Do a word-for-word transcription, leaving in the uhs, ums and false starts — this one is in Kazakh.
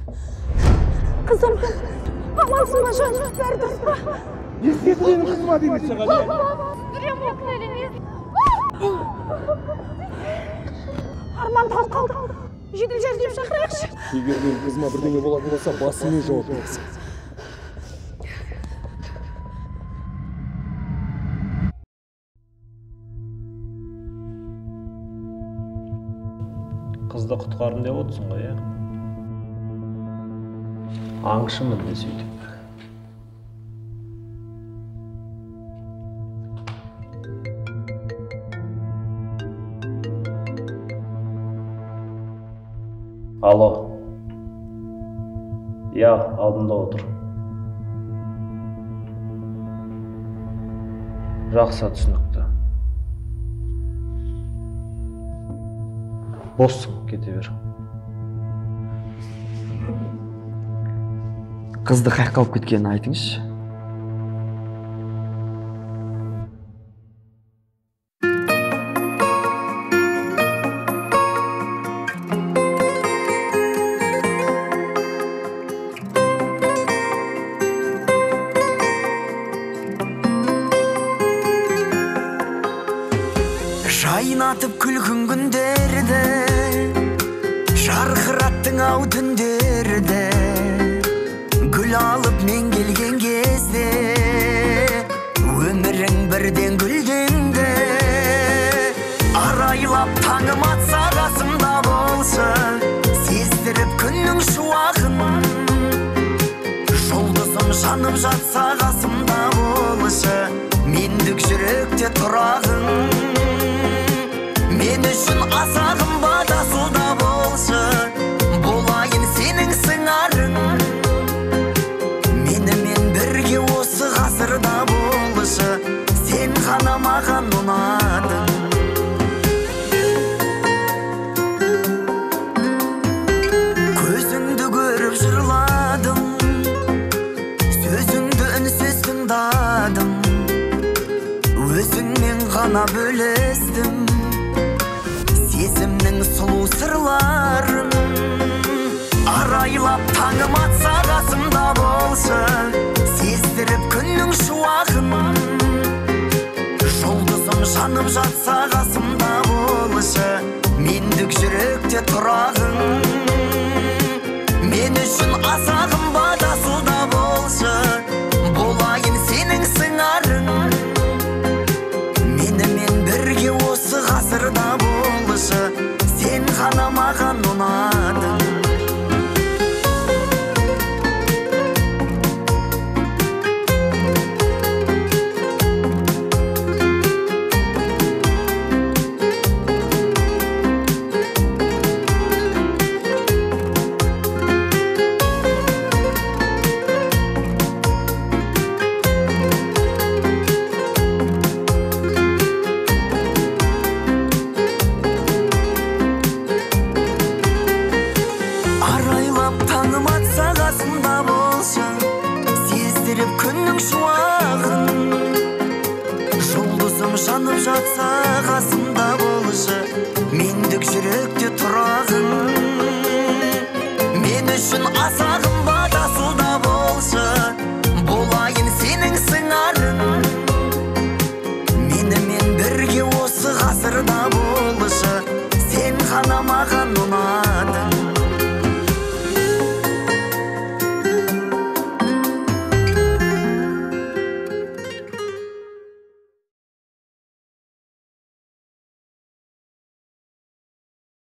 Қызым, амансың ба жаным, бәрі дұрыс па? Естек менің қызыма демеші ғали. Дүрем оқын әлемес. Арман талып қалды. Жедел жәрдем шақырайықшы. Егер мен қызыма бірдеңе болатын болса, басымен жауап бересің. Қызды құтқардым деп отырсың ғой, иә? Аңшымын де сөйтіп. Алло. Я алдында отыр. Жақсы, түсінікті. Боссың, кете бер. Қызды қайыққа алып кеткенін айтыңызшы. Жайнатып күлгін күндерді, жарқыраттың ау түндерді, гүл алып мен келген кезде, өмірің бірден гүлденді. Арайлап таңым атса қасымда болса, сездіріп күннің шуағын, жұлдызым жанып жатса қасымда болса, мендік жүректе тұрағын. Мен үшін аса қымбат асылда болса, болайын сенің сыңарың. Менімен бірге осы ғасырда болса, сен ғана маған ұнадың. Көзіңді көріп жырладым, сөзіңді үнсіз тыңдадым, өзіңмен ғана бөлістім сезімнің сұлу сырларын. Арайлап таңым атса қасымда болса, сездіріп күннің шуағын, жұлдызым жанып жатса қасымда болса, мендік жүректе тұрағын. Мен үшін аса қымбат асылда болса, болайын сенің сыңарың. Менімен бірге осы ғасырда болса, сен ғана маған ұнадың. Жанып жатса қасымда болса, мендік жүректе тұрағын. Мен үшін аса қымбат асылда болса,